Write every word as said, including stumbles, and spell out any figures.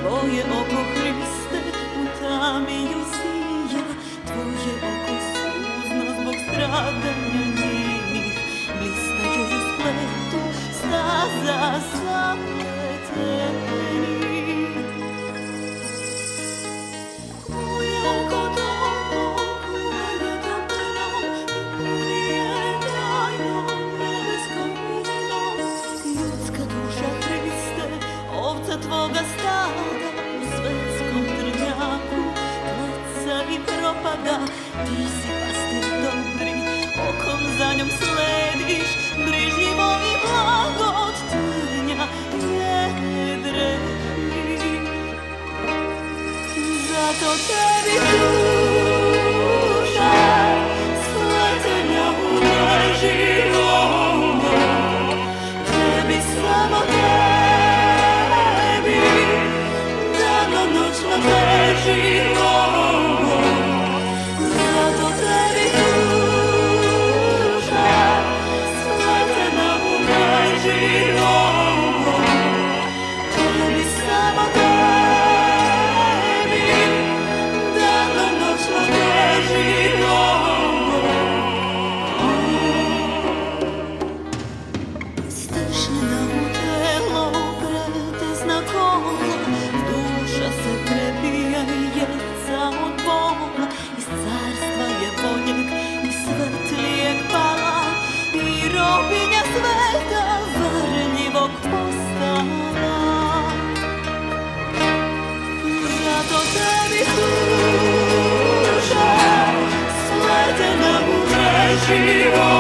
Tvoje oko, Hriste, u tami sija, Tvoje oko suzno zbog stradanja njenih, blistaju u spletu staza zapletenih. Moje oko dobro, kruvene dobrom, punije tajnom nebeskom imenom. Ljudska duša, Hriste, ovca Tvoga stada, u svetskom trnjaku kleca i propada. Ti si pastir dobri, okom za njom slediš, brižljivo i blago od trnja je dreži. Zato tebi duša sletena u neživom, tebi samo tebi danonoćno preživom. Zato tebi duša sletena u neživom, tebi samo tebi danonoćno preživom. Stišljena u telo, pretesna kola, duša se prebija i jeca od bola. Iz carstva je boljeg i svetlijeg pala, i robinja sveta varljivog postala. Zato tebi duša sletena u neživom,